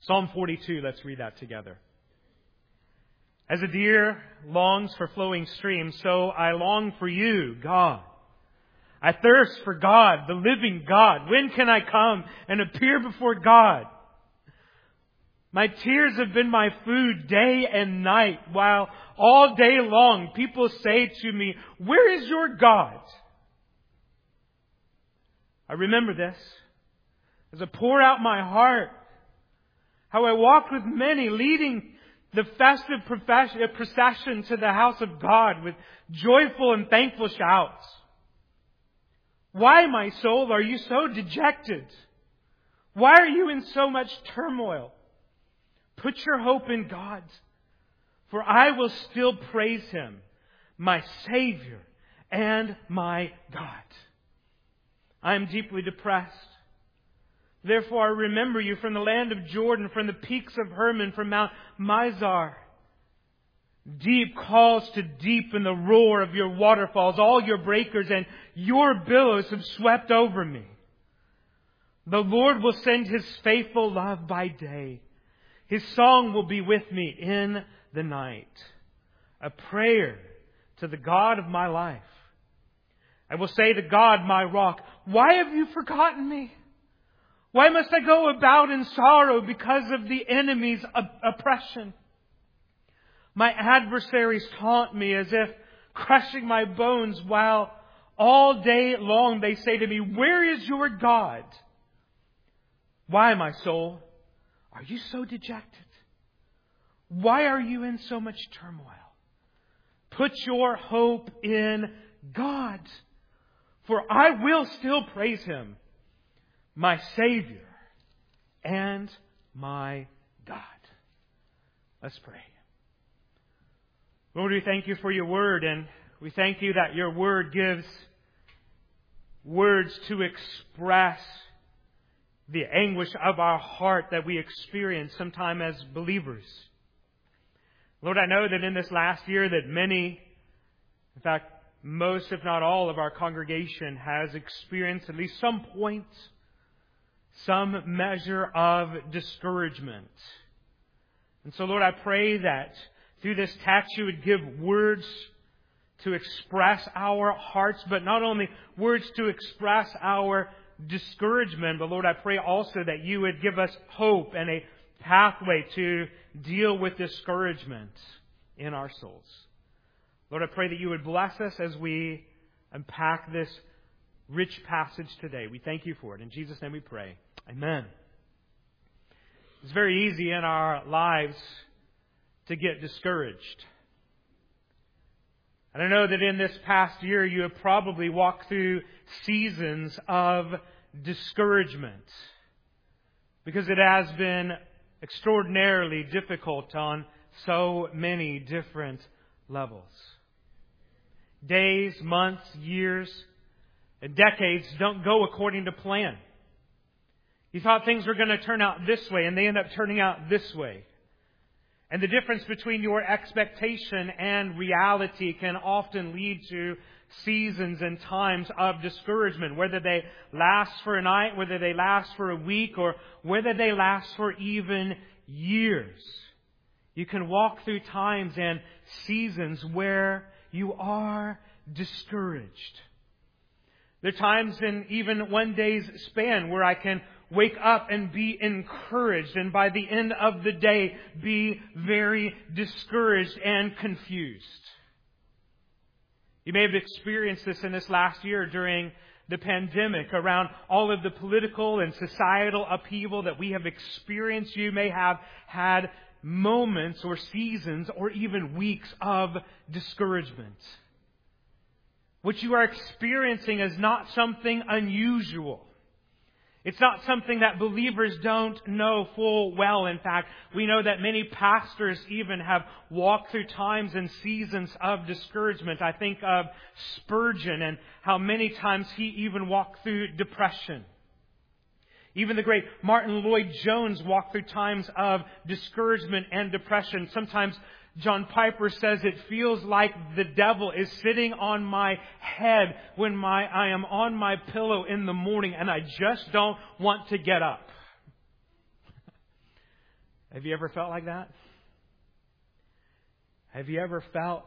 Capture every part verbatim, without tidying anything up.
Psalm forty-two, let's read that together. As a deer longs for flowing streams, so I long for you, God. I thirst for God, the living God. When can I come and appear before God? My tears have been my food day and night, while all day long people say to me, where is your God? I remember this as I pour out my heart, how I walked with many, leading the festive procession to the house of God with joyful and thankful shouts. Why, my soul, are you so dejected? Why are you in so much turmoil? Put your hope in God, for I will still praise Him, my Savior and my God. I am deeply depressed. Therefore I remember you from the land of Jordan, from the peaks of Hermon, from Mount Mizar. Deep calls to deep in the roar of your waterfalls. All your breakers and your billows have swept over me. The Lord will send His faithful love by day. His song will be with me in the night. A prayer to the God of my life. I will say to God, my rock, why have you forgotten me? Why must I go about in sorrow because of the enemy's oppression? My adversaries taunt me as if crushing my bones, while all day long they say to me, where is your God? Why, my soul, are you so dejected? Why are you in so much turmoil? Put your hope in God, for I will still praise Him, my Savior and my God. Let's pray. Lord, we thank You for Your Word, and we thank You that Your Word gives words to express the anguish of our heart that we experience sometime as believers. Lord, I know that in this last year that many, in fact, most if not all of our congregation has experienced at least some point, some measure of discouragement. And so, Lord, I pray that through this text You would give words to express our hearts, but not only words to express our discouragement, but Lord, I pray also that You would give us hope and a pathway to deal with discouragement in our souls. Lord, I pray that You would bless us as we unpack this rich passage today. We thank You for it. In Jesus' name we pray. Amen. It's very easy in our lives to get discouraged. And I know that in this past year you have probably walked through seasons of discouragement, because it has been extraordinarily difficult on so many different levels. Days, months, years, and decades don't go according to plan. You thought things were going to turn out this way, and they end up turning out this way. And the difference between your expectation and reality can often lead to seasons and times of discouragement, whether they last for a night, whether they last for a week, or whether they last for even years. You can walk through times and seasons where you are discouraged. There are times in even one day's span where I can wake up and be encouraged, and by the end of the day be very discouraged and confused. You may have experienced this in this last year during the pandemic, around all of the political and societal upheaval that we have experienced. You may have had moments or seasons or even weeks of discouragement. What you are experiencing is not something unusual. It's not something that believers don't know full well. In fact, we know that many pastors even have walked through times and seasons of discouragement. I think of Spurgeon and how many times he even walked through depression. Even the great Martin Lloyd-Jones walked through times of discouragement and depression. Sometimes John Piper says it feels like the devil is sitting on my head when my I am on my pillow in the morning and I just don't want to get up. Have you ever felt like that? Have you ever felt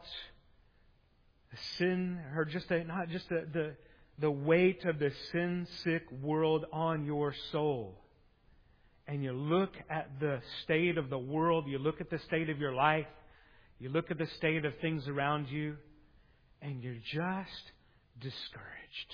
sin, or just a, not just a, the the weight of the sin-sick world on your soul? And you look at the state of the world, you look at the state of your life, you look at the state of things around you, and you're just discouraged.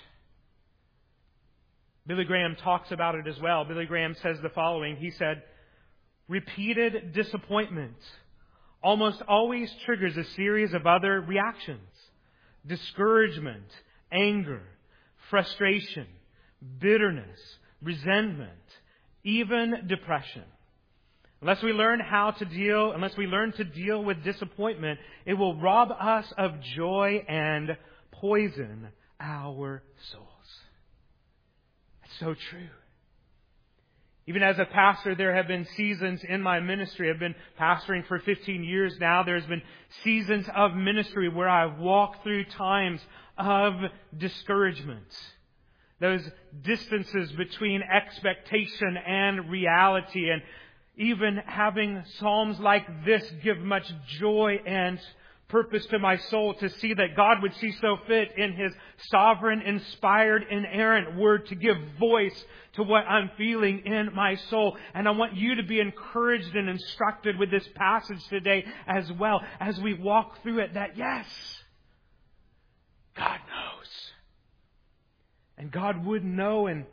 Billy Graham talks about it as well. Billy Graham says the following. He said, repeated disappointment almost always triggers a series of other reactions. Discouragement, anger, frustration, bitterness, resentment, even depression. Unless we learn how to deal, unless we learn to deal with disappointment, it will rob us of joy and poison our souls. It's so true. Even as a pastor, there have been seasons in my ministry. I've been pastoring for fifteen years now. There's been seasons of ministry where I've walked through times of discouragement. Those distances between expectation and reality. And even having Psalms like this give much joy and purpose to my soul to see that God would see so fit in His sovereign, inspired, inerrant Word to give voice to what I'm feeling in my soul. And I want you to be encouraged and instructed with this passage today as well as we walk through it, that yes, God knows. And God would know and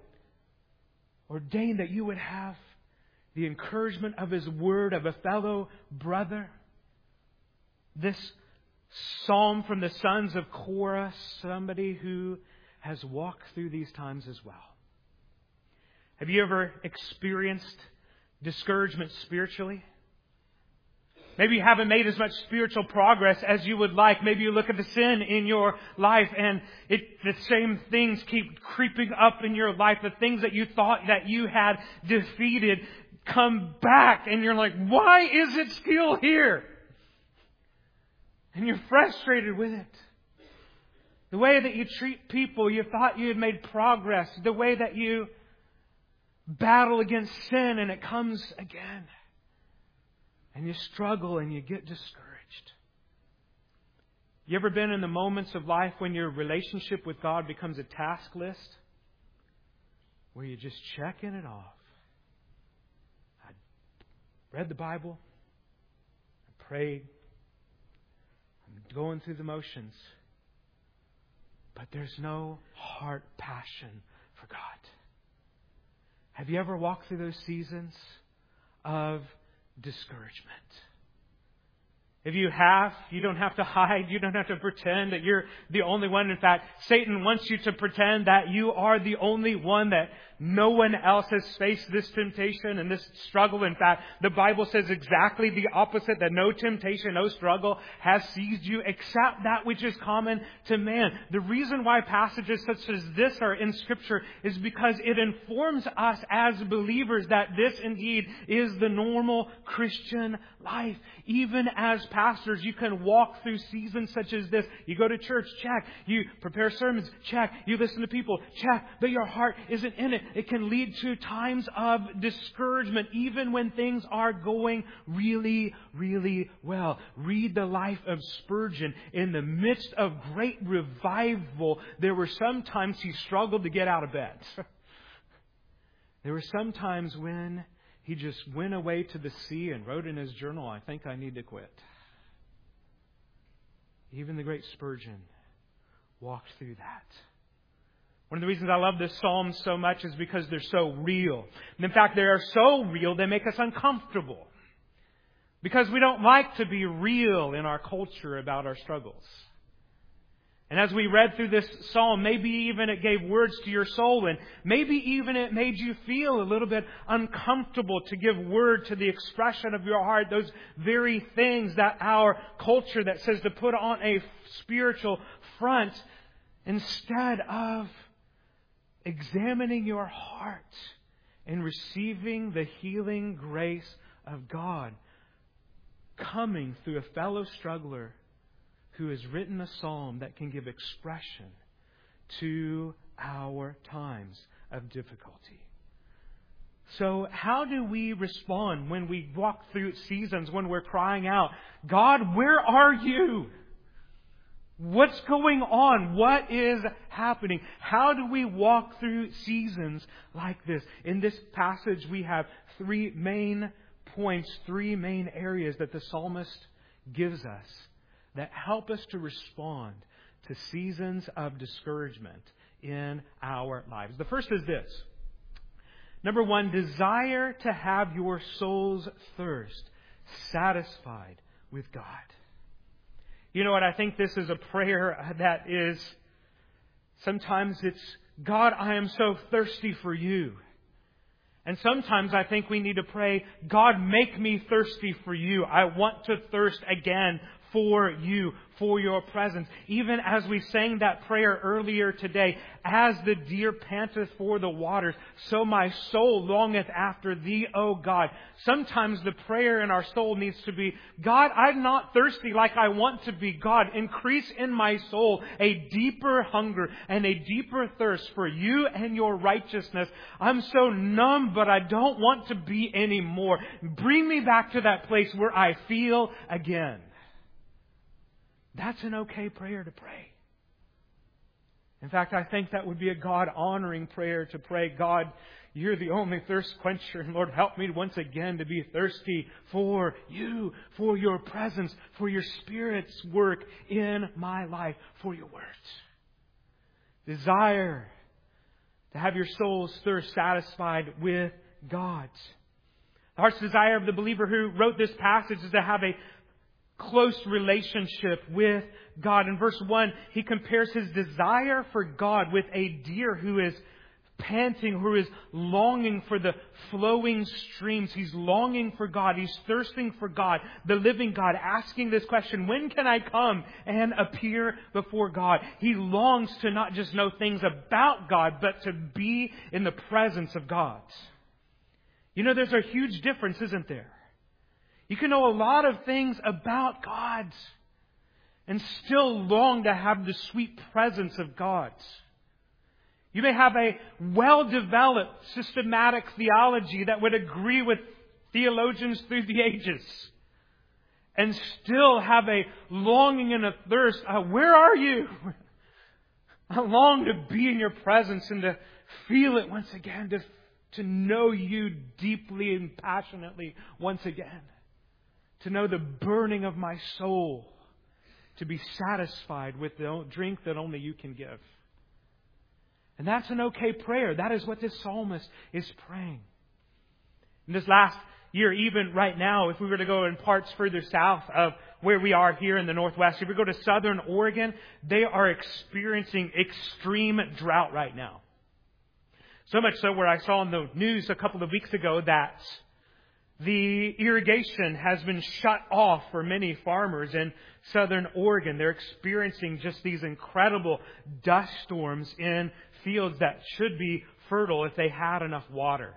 ordain that you would have the encouragement of His Word, of a fellow brother. This psalm from the sons of Korah, somebody who has walked through these times as well. Have you ever experienced discouragement spiritually? Maybe you haven't made as much spiritual progress as you would like. Maybe you look at the sin in your life and it, the same things keep creeping up in your life. The things that you thought that you had defeated come back and you're like, why is it still here? And you're frustrated with it. The way that you treat people, you thought you had made progress. The way that you battle against sin and it comes again. And you struggle and you get discouraged. You ever been in the moments of life when your relationship with God becomes a task list? Where you're just checking it off. I read the Bible. I prayed. I'm going through the motions. But there's no heart passion for God. Have you ever walked through those seasons of discouragement? If you have, you don't have to hide. You don't have to pretend that you're the only one. In fact, Satan wants you to pretend that you are the only one, that no one else has faced this temptation and this struggle. In fact, the Bible says exactly the opposite, that no temptation, no struggle has seized you except that which is common to man. The reason why passages such as this are in Scripture is because it informs us as believers that this indeed is the normal Christian life. Even as pastors, you can walk through seasons such as this. You go to church, check. You prepare sermons, check. You listen to people, check. But your heart isn't in it. It can lead to times of discouragement, even when things are going really, really well. Read the life of Spurgeon. In the midst of great revival, there were some times he struggled to get out of bed. There were some times when he just went away to the sea and wrote in his journal, I think I need to quit. Even the great Spurgeon walked through that. One of the reasons I love this psalm so much is because they're so real. And in fact, they are so real, they make us uncomfortable. Because we don't like to be real in our culture about our struggles. And as we read through this psalm, maybe even it gave words to your soul, and maybe even it made you feel a little bit uncomfortable to give word to the expression of your heart, those very things that our culture that says to put on a spiritual front, instead of examining your heart and receiving the healing grace of God, coming through a fellow struggler who has written a psalm that can give expression to our times of difficulty. So how do we respond when we walk through seasons, when we're crying out, God, where are you? What's going on? What is happening? How do we walk through seasons like this? In this passage, we have three main points, three main areas that the psalmist gives us that help us to respond to seasons of discouragement in our lives. The first is this. Number one, desire to have your soul's thirst satisfied with God. You know what? I think this is a prayer that is, sometimes it's, God, I am so thirsty for you. And sometimes I think we need to pray, God, make me thirsty for you. I want to thirst again for you, for your presence. Even as we sang that prayer earlier today, as the deer panteth for the waters, so my soul longeth after thee, O God. Sometimes the prayer in our soul needs to be, God, I'm not thirsty like I want to be. God, increase in my soul a deeper hunger and a deeper thirst for you and your righteousness. I'm so numb, but I don't want to be anymore. Bring me back to that place where I feel again. That's an okay prayer to pray. In fact, I think that would be a God-honoring prayer to pray. God, you're the only thirst quencher. And Lord, help me once again to be thirsty for you, for your presence, for your Spirit's work in my life, for your words. Desire to have your soul's thirst satisfied with God. The heart's desire of the believer who wrote this passage is to have a close relationship with God. In verse one, he compares his desire for God with a deer who is panting, who is longing for the flowing streams. He's longing for God. He's thirsting for God, the living God, asking this question, when can I come and appear before God? He longs to not just know things about God, but to be in the presence of God. You know, there's a huge difference, isn't there? You can know a lot of things about God and still long to have the sweet presence of God. You may have a well-developed, systematic theology that would agree with theologians through the ages and still have a longing and a thirst. Uh, where are you? I long to be in your presence and to feel it once again, to, to know you deeply and passionately once again. To know the burning of my soul. To be satisfied with the drink that only you can give. And that's an okay prayer. That is what this psalmist is praying. In this last year, even right now, if we were to go in parts further south of where we are here in the Northwest, if we go to Southern Oregon, they are experiencing extreme drought right now. So much so where I saw in the news a couple of weeks ago that the irrigation has been shut off for many farmers in Southern Oregon. They're experiencing just these incredible dust storms in fields that should be fertile if they had enough water.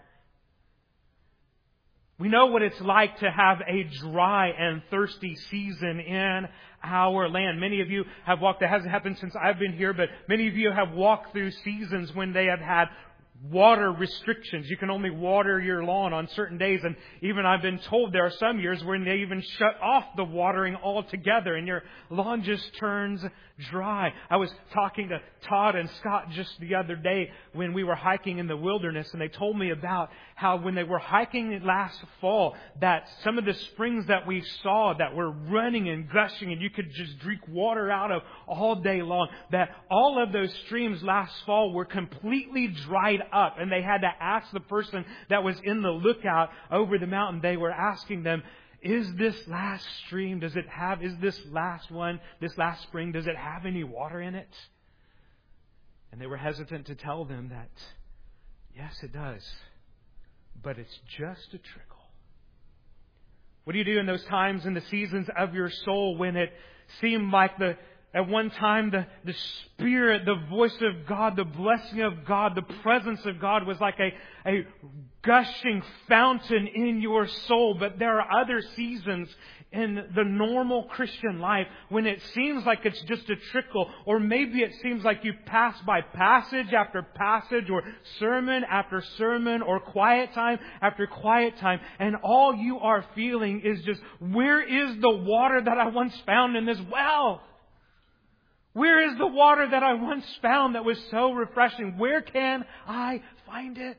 We know what it's like to have a dry and thirsty season in our land. Many of you have walked, that hasn't happened since I've been here, but many of you have walked through seasons when they have had water restrictions. You can only water your lawn on certain days. And even I've been told there are some years when they even shut off the watering altogether and your lawn just turns dry. I was talking to Todd and Scott just the other day when we were hiking in the wilderness, and they told me about how when they were hiking last fall, that some of the springs that we saw that were running and gushing and you could just drink water out of all day long, that all of those streams last fall were completely dried up, and they had to ask the person that was in the lookout over the mountain, they were asking them, is this last stream, does it have, is this last one, this last spring, does it have any water in it? And they were hesitant to tell them that, yes, it does, but it's just a trickle. What do you do in those times, in the seasons of your soul, when it seemed like the At one time, the, the Spirit, the voice of God, the blessing of God, the presence of God was like a, a gushing fountain in your soul. But there are other seasons in the normal Christian life when it seems like it's just a trickle, or maybe it seems like you pass by passage after passage, or sermon after sermon, or quiet time after quiet time, and all you are feeling is just, where is the water that I once found in this well? Where is the water that I once found that was so refreshing? Where can I find it?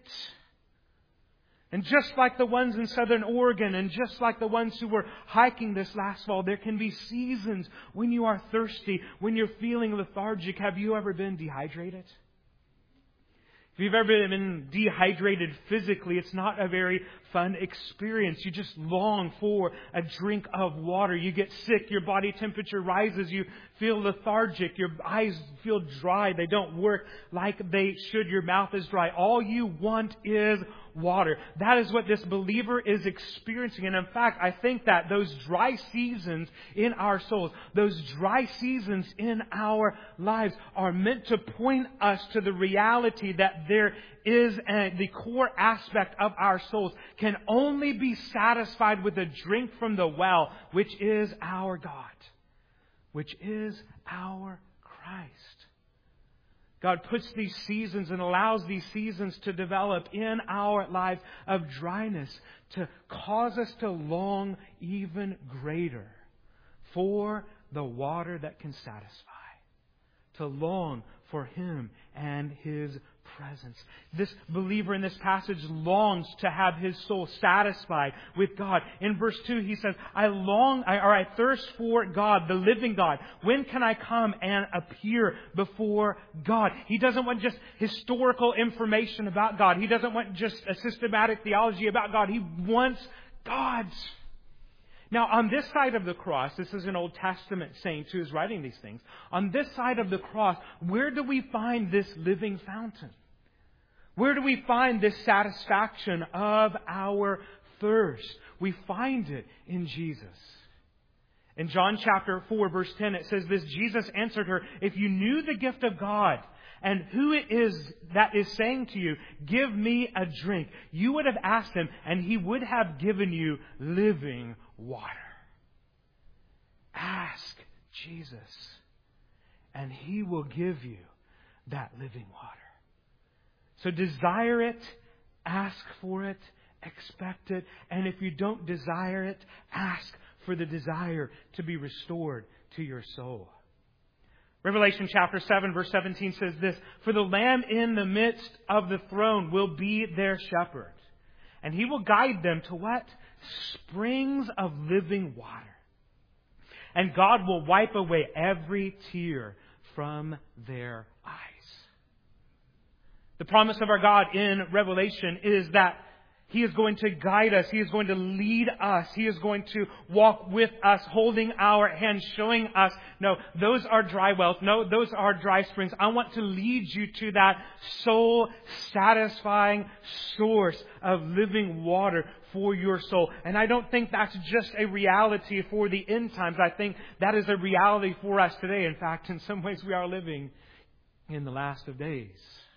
And just like the ones in Southern Oregon, and just like the ones who were hiking this last fall, there can be seasons when you are thirsty, when you're feeling lethargic. Have you ever been dehydrated? If you've ever been dehydrated physically, it's not a very fun experience. You just long for a drink of water. You get sick, your body temperature rises, you feel lethargic, your eyes feel dry, they don't work like they should, your mouth is dry. All you want is water. That is what this believer is experiencing. And in fact, I think that those dry seasons in our souls, those dry seasons in our lives are meant to point us to the reality that there is a, the core aspect of our souls can only be satisfied with a drink from the well, which is our God, which is our Christ. God puts these seasons and allows these seasons to develop in our lives of dryness to cause us to long even greater for the water that can satisfy, to long for Him and His presence. This believer in this passage longs to have his soul satisfied with God. In verse two, he says, I long, I, or I thirst for God, the living God. When can I come and appear before God? He doesn't want just historical information about God. He doesn't want just a systematic theology about God. He wants God's. Now, on this side of the cross, this is an Old Testament saint who is writing these things. On this side of the cross, where do we find this living fountain? Where do we find this satisfaction of our thirst? We find it in Jesus. In John chapter four, verse ten, it says this, Jesus answered her, if you knew the gift of God and who it is that is saying to you, give me a drink, you would have asked Him and He would have given you living water. Ask Jesus and He will give you that living water. So desire it, ask for it, expect it, and if you don't desire it, ask for the desire to be restored to your soul. Revelation chapter seven verse seventeen says this, for the Lamb in the midst of the throne will be their shepherd, and He will guide them to what? Springs of living water. And God will wipe away every tear from their eyes. The promise of our God in Revelation is that He is going to guide us. He is going to lead us. He is going to walk with us, holding our hands, showing us, no, those are dry wells. No, those are dry springs. I want to lead you to that soul-satisfying source of living water for your soul. And I don't think that's just a reality for the end times. I think that is a reality for us today. In fact, in some ways we are living in the last of days,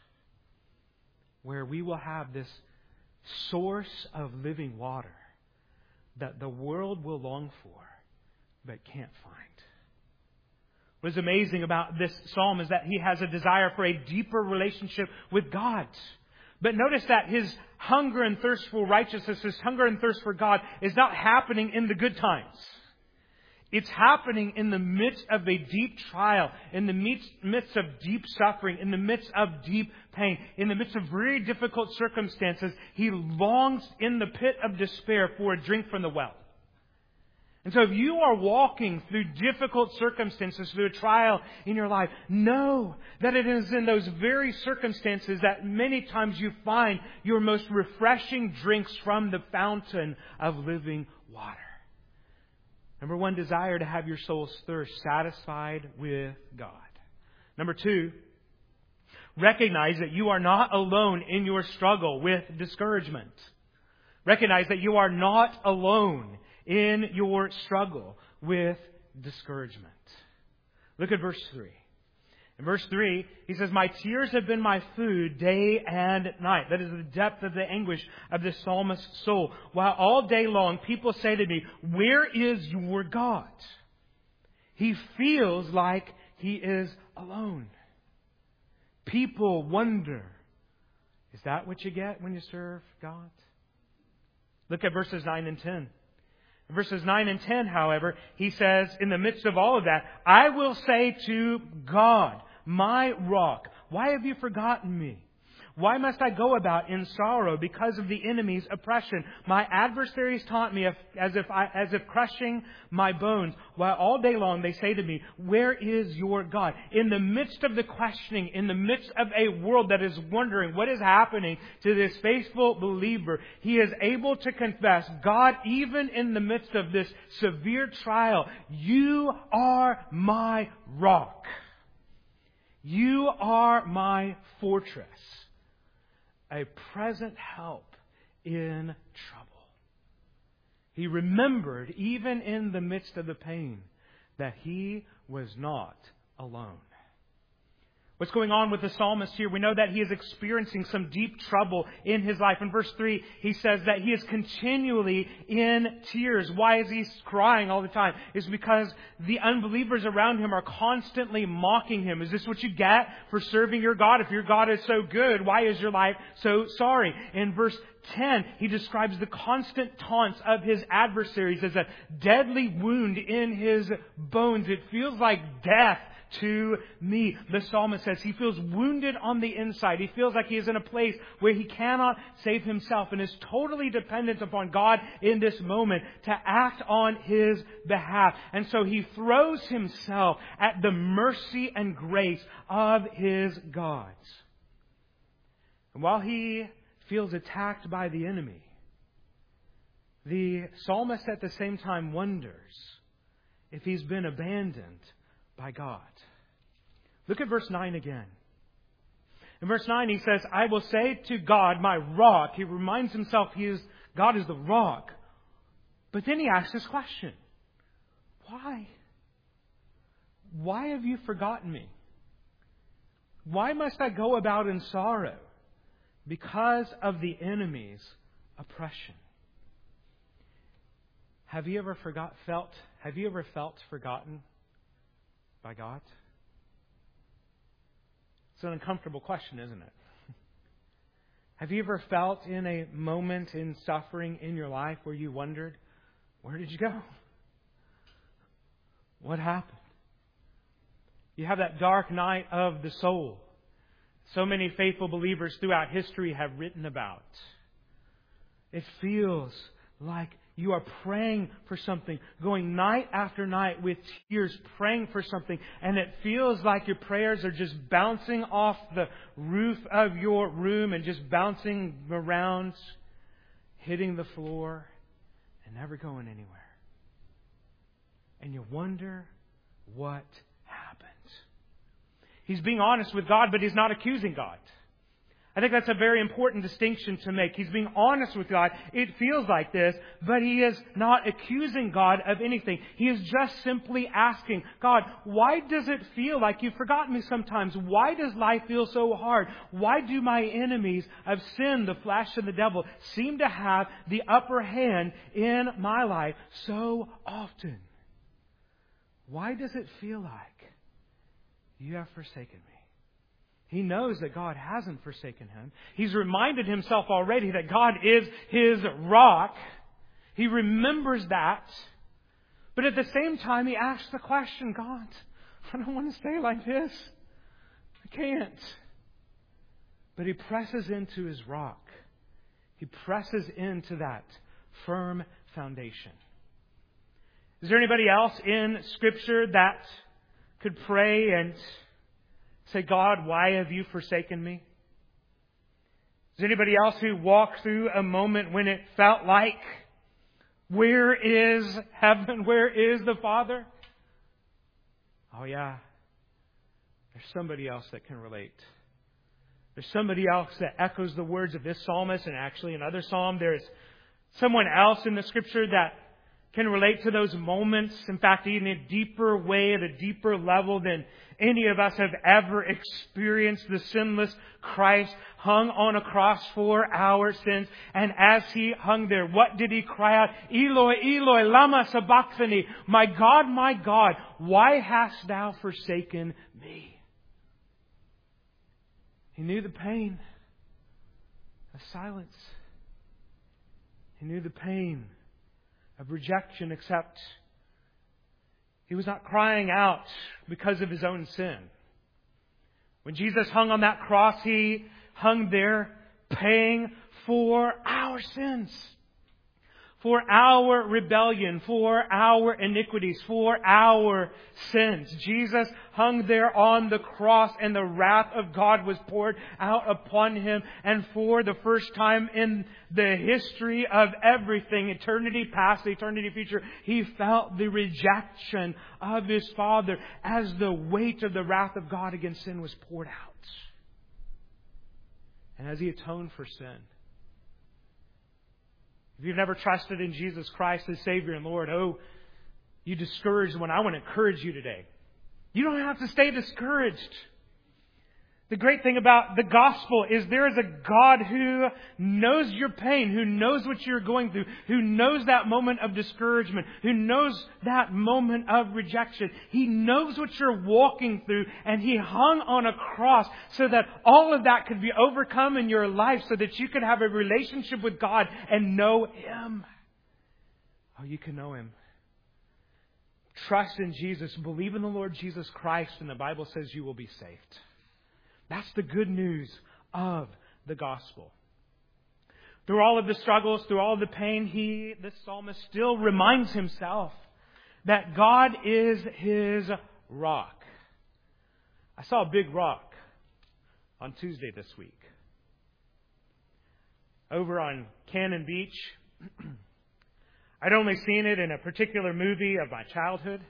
where we will have this source of living water that the world will long for but can't find. What's amazing about this psalm is that he has a desire for a deeper relationship with God. But notice that his hunger and thirst for righteousness, his hunger and thirst for God is not happening in the good times. It's happening in the midst of a deep trial, in the midst of deep suffering, in the midst of deep pain, in the midst of very difficult circumstances. He longs in the pit of despair for a drink from the well. And so if you are walking through difficult circumstances, through a trial in your life, know that it is in those very circumstances that many times you find your most refreshing drinks from the fountain of living water. Number one, desire to have your soul's thirst satisfied with God. Number two, recognize that you are not alone in your struggle with discouragement. Recognize that you are not alone in your struggle with discouragement. Look at verse three. In verse three, he says, my tears have been my food day and night. That is the depth of the anguish of the psalmist's soul. While all day long people say to me, where is your God? He feels like he is alone. People wonder, is that what you get when you serve God? Look at verses nine and ten. In verses nine and ten, however, he says, in the midst of all of that, I will say to God, my rock, why have you forgotten me? Why must I go about in sorrow because of the enemy's oppression? My adversaries taunt me as if I, as if crushing my bones. While all day long they say to me, where is your God? In the midst of the questioning, in the midst of a world that is wondering what is happening to this faithful believer, he is able to confess, God, even in the midst of this severe trial, you are my rock. You are my fortress. A present help in trouble. He remembered, even in the midst of the pain, that he was not alone. What's going on with the psalmist here? We know that he is experiencing some deep trouble in his life. In verse three, he says that he is continually in tears. Why is he crying all the time? It's because the unbelievers around him are constantly mocking him. Is this what you get for serving your God? If your God is so good, why is your life so sorry? In verse ten, he describes the constant taunts of his adversaries as a deadly wound in his bones. It feels like death to me. The psalmist says he feels wounded on the inside. He feels like he is in a place where he cannot save himself and is totally dependent upon God in this moment to act on his behalf. And so he throws himself at the mercy and grace of his gods. And while he feels attacked by the enemy, the psalmist at the same time wonders if he's been abandoned by God. Look at verse nine again. In verse nine he says, I will say to God, my rock. He reminds himself he is God is the rock. But then he asks this question. Why? Why have you forgotten me? Why must I go about in sorrow? Because of the enemy's oppression. Have you ever forgot felt have you ever felt forgotten by God? It's an uncomfortable question, isn't it? Have you ever felt in a moment in suffering in your life where you wondered, where did you go? What happened? You have that dark night of the soul. So many faithful believers throughout history have written about. It feels like you are praying for something, going night after night with tears, praying for something, and it feels like your prayers are just bouncing off the roof of your room and just bouncing around, hitting the floor, and never going anywhere. And you wonder what happened. He's being honest with God, but he's not accusing God. I think that's a very important distinction to make. He's being honest with God. It feels like this, but he is not accusing God of anything. He is just simply asking, God, why does it feel like you've forgotten me sometimes? Why does life feel so hard? Why do my enemies of sin, the flesh and the devil, seem to have the upper hand in my life so often? Why does it feel like you have forsaken me? He knows that God hasn't forsaken him. He's reminded himself already that God is his rock. He remembers that. But at the same time, he asks the question, God, I don't want to stay like this. I can't. But he presses into his rock. He presses into that firm foundation. Is there anybody else in Scripture that could pray and say, God, why have you forsaken me? Is there anybody else who walked through a moment when it felt like, where is heaven? Where is the Father? Oh yeah, there's somebody else that can relate. There's somebody else that echoes the words of this psalmist, and actually another psalm. There's someone else in the Scripture that can relate to those moments. In fact, in a deeper way, at a deeper level than any of us have ever experienced. The sinless Christ hung on a cross for our sins. And as He hung there, what did He cry out? Eloi, Eloi, lama sabachthani. My God, my God, why hast Thou forsaken me? He knew the pain of silence. He knew the pain of rejection, except He was not crying out because of His own sin. When Jesus hung on that cross, He hung there paying for our sins, for our rebellion, for our iniquities, for our sins. Jesus hung there on the cross, and the wrath of God was poured out upon Him. And for the first time in the history of everything, eternity past, eternity future, He felt the rejection of His Father as the weight of the wrath of God against sin was poured out. And as He atoned for sin. If you've never trusted in Jesus Christ as Savior and Lord, oh, you discouraged one, I want to encourage you today. You don't have to stay discouraged. The great thing about the gospel is there is a God who knows your pain, who knows what you're going through, who knows that moment of discouragement, who knows that moment of rejection. He knows what you're walking through, and He hung on a cross so that all of that could be overcome in your life, so that you could have a relationship with God and know Him. Oh, you can know Him. Trust in Jesus. Believe in the Lord Jesus Christ, and the Bible says you will be saved. That's the good news of the gospel. Through all of the struggles, through all of the pain, he, the psalmist, still reminds himself that God is his rock. I saw a big rock on Tuesday this week. Over on Cannon Beach. I'd only seen it in a particular movie of my childhood.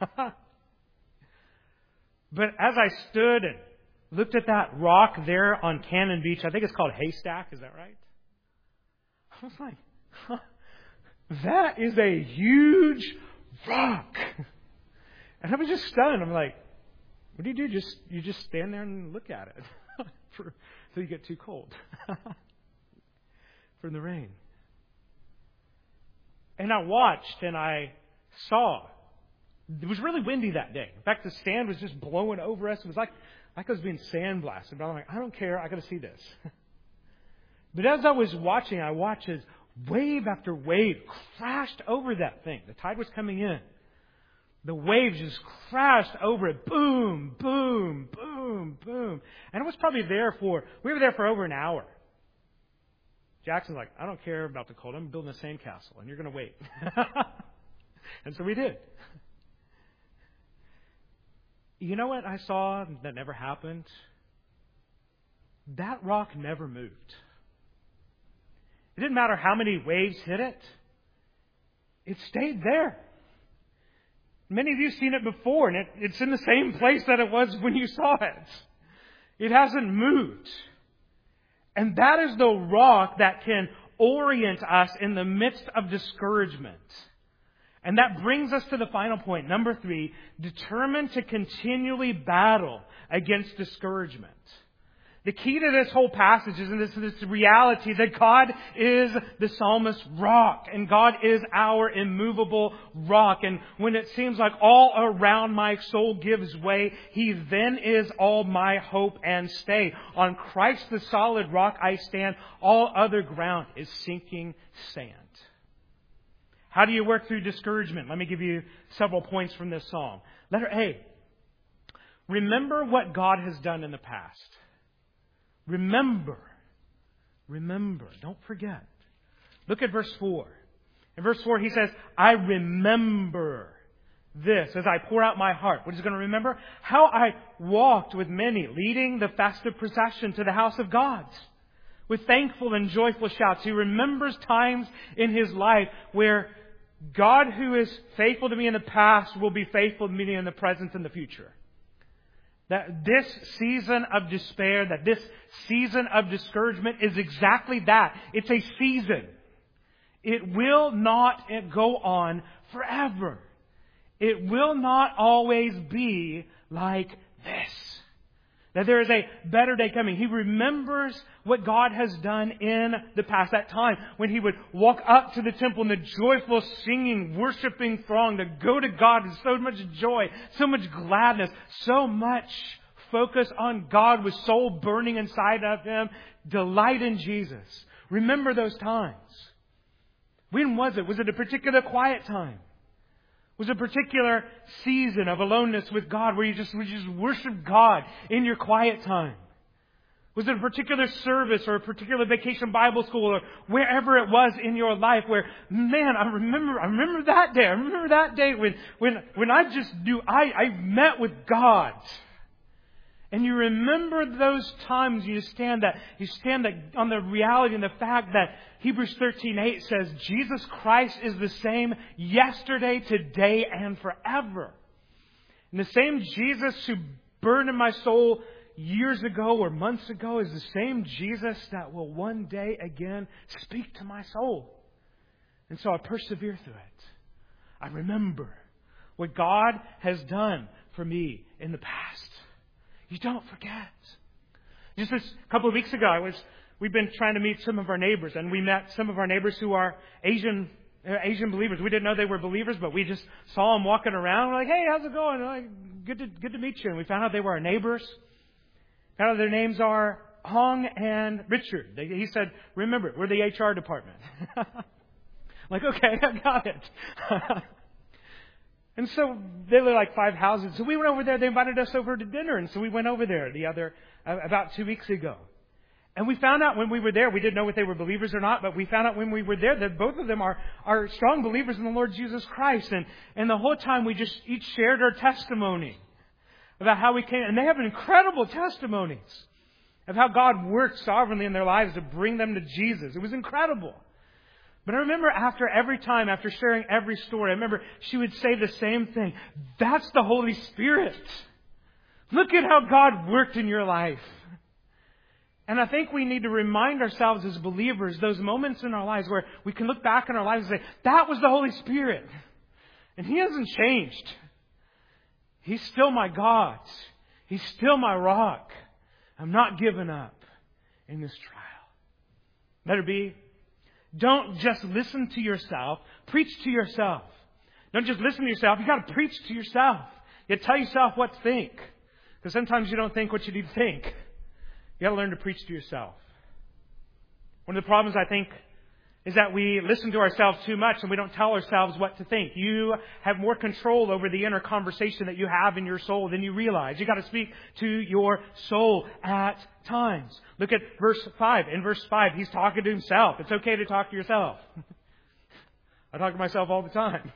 But as I stood and looked at that rock there on Cannon Beach, I think it's called Haystack, is that right? I was like, huh, that is a huge rock. And I was just stunned. I'm like, what do you do? Just you just stand there and look at it for, until you get too cold from the rain. And I watched and I saw. It was really windy that day. In fact, the sand was just blowing over us. It was like like I was being sandblasted. But I'm like, I don't care. I got to see this. But as I was watching, I watched as wave after wave crashed over that thing. The tide was coming in. The waves just crashed over it. Boom, boom, boom, boom. And it was probably there for, we were there for over an hour. Jackson's like, I don't care about the cold. I'm building a sandcastle, and you're going to wait. And so we did. You know what I saw that never happened? That rock never moved. It didn't matter how many waves hit it. It stayed there. Many of you have seen it before, and it, it's in the same place that it was when you saw it. It hasn't moved. And that is the rock that can orient us in the midst of discouragement. And that brings us to the final point. Number three, determined to continually battle against discouragement. The key to this whole passage is in this, this reality that God is the psalmist's rock, and God is our immovable rock. And when it seems like all around my soul gives way, He then is all my hope and stay. On Christ the solid rock I stand. All other ground is sinking sand. How do you work through discouragement? Let me give you several points from this psalm. Letter A. Remember what God has done in the past. Remember. Remember. Don't forget. Look at verse four. In verse four he says, I remember this as I pour out my heart. What is he going to remember? How I walked with many, leading the festive procession to the house of God. With thankful and joyful shouts. He remembers times in his life where God, who is faithful to me in the past, will be faithful to me in the present and the future. That this season of despair, that this season of discouragement is exactly that. It's a season. It will not go on forever. It will not always be like this. That there is a better day coming. He remembers what God has done in the past. That time when He would walk up to the temple in the joyful singing, worshiping throng to go to God with so much joy, so much gladness, so much focus on God with soul burning inside of Him. Delight in Jesus. Remember those times. When was it? Was it a particular quiet time? Was it a particular season of aloneness with God where you just, you just worship God in your quiet time? Was it a particular service or a particular vacation Bible school or wherever it was in your life where, man, I remember, I remember that day. I remember that day when, when, when I just knew I, I met with God. And you remember those times you stand that, you stand that on the reality and the fact that Hebrews thirteen eight says Jesus Christ is the same yesterday, today, and forever. And the same Jesus who burned in my soul years ago or months ago is the same Jesus that will one day again speak to my soul. And so I persevere through it. I remember what God has done for me in the past. You don't forget. Just this couple of weeks ago, I was we've been trying to meet some of our neighbors, and we met some of our neighbors who are Asian uh, Asian believers. We didn't know they were believers, but we just saw them walking around. We're like, "Hey, how's it going? Like, good to good to meet you." And we found out they were our neighbors. Found out their names are Hong and Richard. They, he said, "Remember, we're the H R department." Like, okay, I got it. And so they were like five houses. So we went over there. They invited us over to dinner. And so we went over there the other, uh, about two weeks ago. And we found out when we were there, we didn't know if they were believers or not, but we found out when we were there that both of them are, are strong believers in the Lord Jesus Christ. And, and the whole time we just each shared our testimony about how we came. And they have incredible testimonies of how God worked sovereignly in their lives to bring them to Jesus. It was incredible. But I remember after every time, after sharing every story, I remember she would say the same thing. That's the Holy Spirit. Look at how God worked in your life. And I think we need to remind ourselves as believers, those moments in our lives where we can look back in our lives and say, that was the Holy Spirit. And He hasn't changed. He's still my God. He's still my rock. I'm not giving up in this trial. Let it be. Don't just listen to yourself. Preach to yourself. Don't just listen to yourself. You've got to preach to yourself. You got to tell yourself what to think. Because sometimes you don't think what you need to think. You got to learn to preach to yourself. One of the problems, I think, is that we listen to ourselves too much and we don't tell ourselves what to think. You have more control over the inner conversation that you have in your soul than you realize. You got to speak to your soul at times. Look at verse five. In verse five, he's talking to himself. It's okay to talk to yourself. I talk to myself all the time.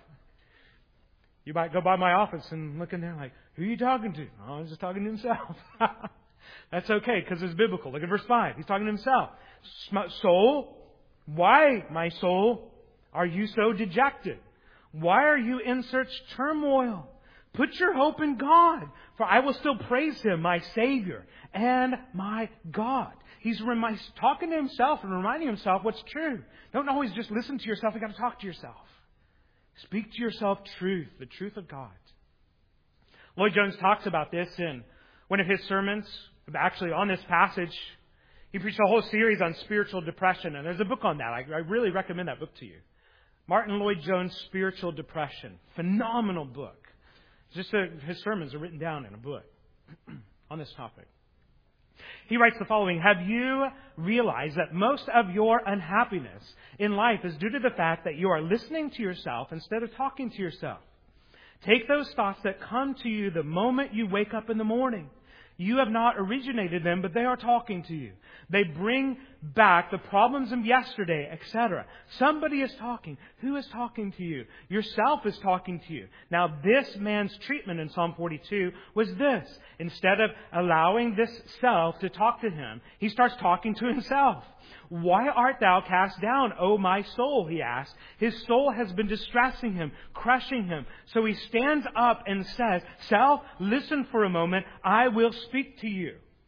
You might go by my office and look in there like, who are you talking to? Oh, he's just talking to himself. That's okay because it's biblical. Look at verse five. He's talking to himself. Soul, why, my soul, are you so dejected? Why are you in such turmoil? Put your hope in God, for I will still praise Him, my Savior and my God. He's remi- talking to himself and reminding himself what's true. Don't always just listen to yourself. You've got to talk to yourself. Speak to yourself truth, the truth of God. Lloyd Jones talks about this in one of his sermons, actually on this passage. He preached a whole series on spiritual depression, and there's a book on that. I, I really recommend that book to you. Martin Lloyd Jones' Spiritual Depression. Phenomenal book. Just a, his sermons are written down in a book on this topic. He writes the following: have you realized that most of your unhappiness in life is due to the fact that you are listening to yourself instead of talking to yourself? Take those thoughts that come to you the moment you wake up in the morning. You have not originated them, but they are talking to you. They bring back the problems of yesterday, et cetera. Somebody is talking. Who is talking to you? Yourself is talking to you. Now, this man's treatment in Psalm forty-two was this. Instead of allowing this self to talk to him, he starts talking to himself. Why art thou cast down, O my soul? He asks. His soul has been distressing him, crushing him. So he stands up and says, Self, listen for a moment. I will speak to you.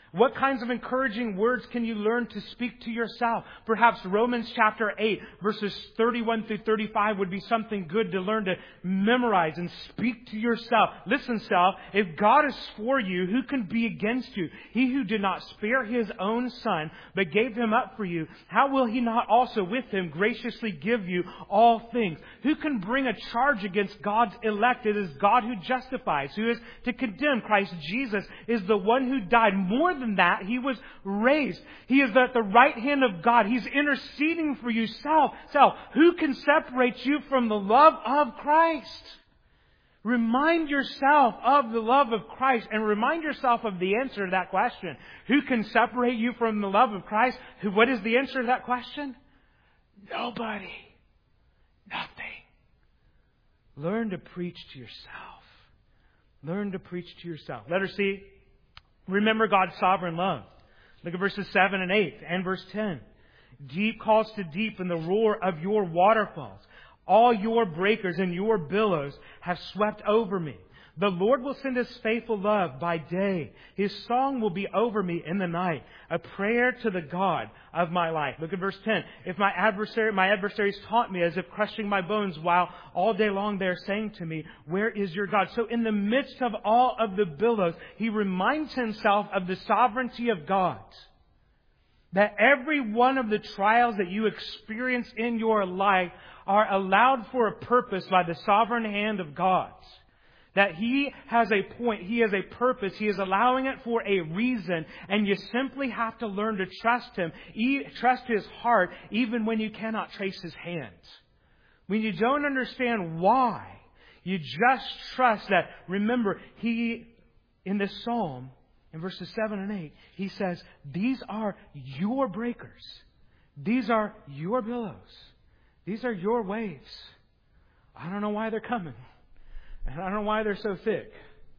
What kinds of encouraging words can you learn to speak to yourself? Perhaps Romans chapter eight, verses thirty-one through thirty-five would be something good to learn to memorize and speak to yourself. Listen, self, if God is for you, who can be against you? He who did not spare His own Son, but gave Him up for you, how will He not also with Him graciously give you all things? Who can bring a charge against God's elect? It is God who justifies. Who is to condemn? Christ Jesus is the one who died. More than that, He was raised. He is at the right hand of God. He's interceding for you. Self, self, who can separate you from the love of Christ? Remind yourself of the love of Christ and remind yourself of the answer to that question. Who can separate you from the love of Christ? Who, what is the answer to that question? Nobody. Nothing. Learn to preach to yourself. Learn to preach to yourself. Letter C. Remember God's sovereign love. Look at verses seven and eight and verse ten. Deep calls to deep in the roar of your waterfalls. All your breakers and your billows have swept over me. The Lord will send His faithful love by day. His song will be over me in the night. A prayer to the God of my life. Look at verse ten. If my adversary, my adversaries taunt me as if crushing my bones, while all day long they are saying to me, where is your God? So in the midst of all of the billows, he reminds himself of the sovereignty of God. That every one of the trials that you experience in your life are allowed for a purpose by the sovereign hand of God. That He has a point, He has a purpose, He is allowing it for a reason, and you simply have to learn to trust Him, trust His heart, even when you cannot trace His hands. When you don't understand why, you just trust that. Remember, He, in this psalm, in verses seven and eight, He says, these are your breakers. These are your billows. These are your waves. I don't know why they're coming. And I don't know why they're so thick.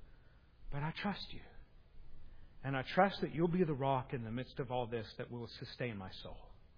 But I trust you. And I trust that you'll be the rock in the midst of all this that will sustain my soul.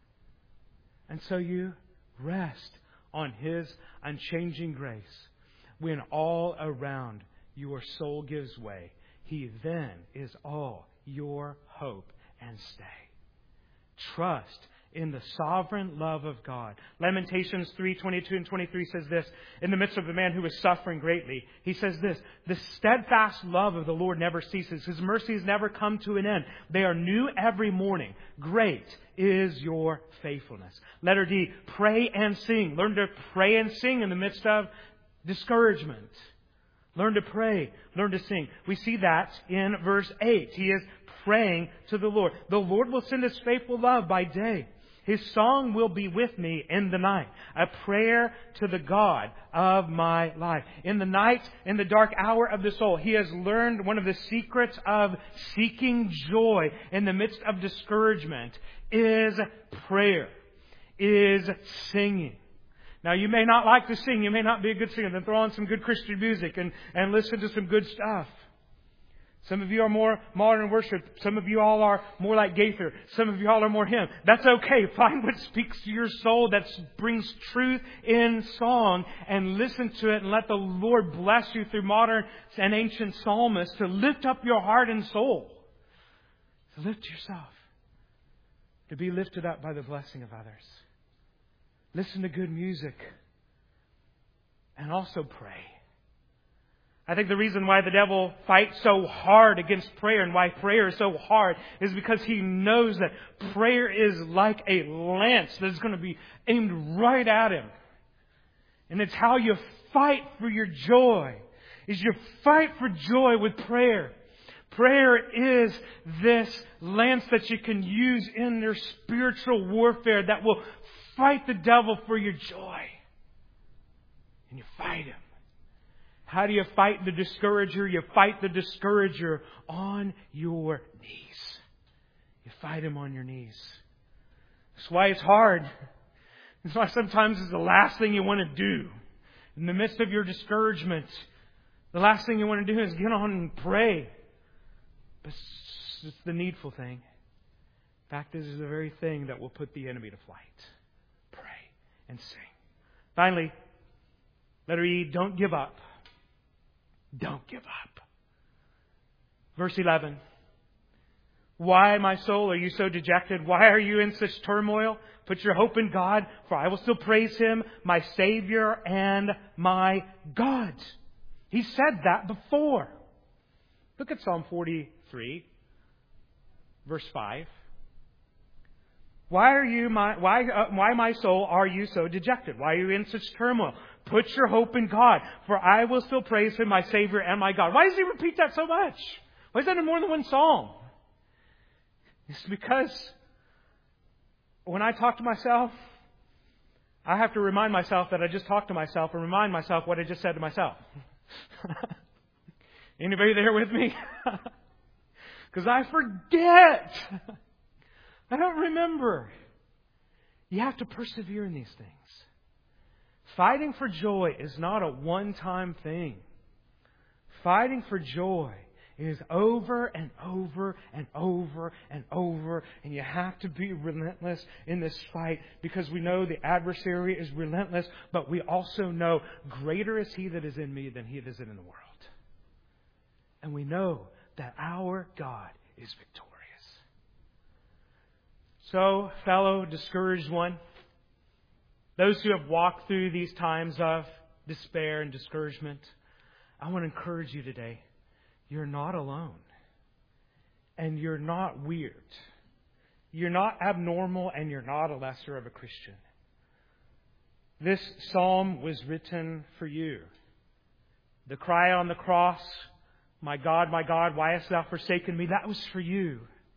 And so you rest on His unchanging grace. When all around your soul gives way, He then is all your hope and stay. Trust in the sovereign love of God. Lamentations three twenty-two and twenty-three says this, in the midst of the man who is suffering greatly, he says this, the steadfast love of the Lord never ceases. His mercies never come to an end. They are new every morning. Great is your faithfulness. Letter D, pray and sing. Learn to pray and sing in the midst of discouragement. Learn to pray. Learn to sing. We see that in verse eight. He is praying to the Lord. The Lord will send His faithful love by day. His song will be with me in the night. A prayer to the God of my life. In the night, in the dark hour of the soul, he has learned one of the secrets of seeking joy in the midst of discouragement is prayer, is singing. Now, you may not like to sing. You may not be a good singer. Then throw on some good Christian music and, and listen to some good stuff. Some of you are more modern worship. Some of you all are more like Gaither. Some of you all are more hymn. That's okay. Find what speaks to your soul, that brings truth in song, and listen to it and let the Lord bless you through modern and ancient psalmists to lift up your heart and soul. To lift yourself. To be lifted up by the blessing of others. Listen to good music. And also pray. I think the reason why the devil fights so hard against prayer and why prayer is so hard is because he knows that prayer is like a lance that's going to be aimed right at him. And it's how you fight for your joy. Is you fight for joy with prayer. Prayer is this lance that you can use in your spiritual warfare that will fight the devil for your joy. And you fight him. How do you fight the discourager? You fight the discourager on your knees. You fight him on your knees. That's why it's hard. That's why sometimes it's the last thing you want to do. In the midst of your discouragement, the last thing you want to do is get on and pray. But it's the needful thing. In fact, this is the very thing that will put the enemy to flight. Pray and sing. Finally, letter E, don't give up. Don't give up. Verse eleven. Why, my soul, are you so dejected? Why are you in such turmoil? Put your hope in God, for I will still praise Him, my Savior and my God. He said that before. Look at Psalm forty-three, verse five. Why are you my why uh, why my soul are you so dejected? Why are you in such turmoil? Put your hope in God, for I will still praise Him, my Savior and my God. Why does He repeat that so much? Why is that in more than one psalm? It's because when I talk to myself, I have to remind myself that I just talked to myself and remind myself what I just said to myself. Anybody there with me? Because I forget. I don't remember. You have to persevere in these things. Fighting for joy is not a one-time thing. Fighting for joy is over and over and over and over. And you have to be relentless in this fight, because we know the adversary is relentless, but we also know greater is He that is in me than he that is in the world. And we know that our God is victorious. So, fellow discouraged one, those who have walked through these times of despair and discouragement, I want to encourage you today. You're not alone. And you're not weird. You're not abnormal, and you're not a lesser of a Christian. This psalm was written for you. The cry on the cross, my God, my God, why hast thou forsaken me? That was for you.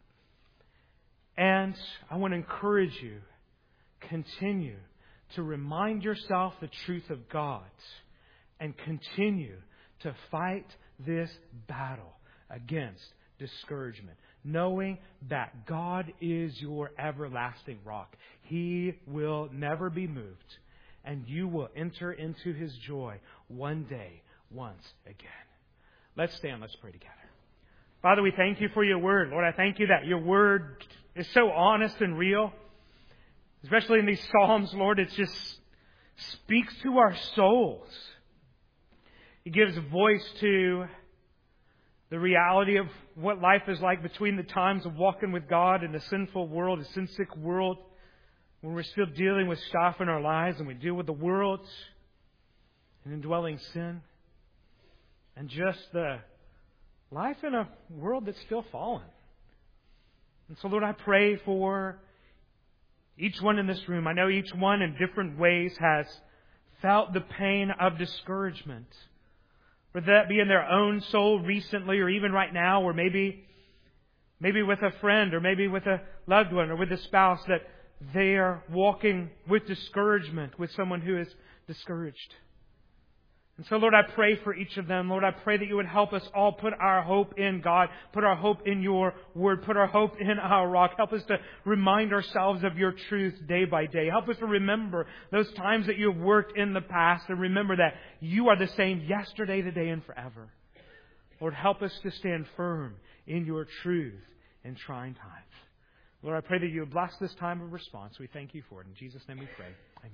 And I want to encourage you, continue to remind yourself the truth of God and continue to fight this battle against discouragement, knowing that God is your everlasting rock. He will never be moved, and you will enter into His joy one day, once again. Let's stand, let's pray together. Father, we thank You for Your Word. Lord, I thank You that Your Word is so honest and real. Especially in these Psalms, Lord, it just speaks to our souls. It gives voice to the reality of what life is like between the times of walking with God and a sinful world, a sin-sick world, when we're still dealing with stuff in our lives and we deal with the world and indwelling sin, and just the life in a world that's still fallen. And so, Lord, I pray for each one in this room. I know each one in different ways has felt the pain of discouragement. Whether that be in their own soul recently or even right now, or maybe maybe with a friend or maybe with a loved one or with a spouse, that they are walking with discouragement with someone who is discouraged. And so, Lord, I pray for each of them. Lord, I pray that You would help us all put our hope in God, put our hope in Your Word, put our hope in our rock. Help us to remind ourselves of Your truth day by day. Help us to remember those times that You have worked in the past, and remember that You are the same yesterday, today, and forever. Lord, help us to stand firm in Your truth in trying times. Lord, I pray that You would bless this time of response. We thank You for it. In Jesus' name we pray. Amen.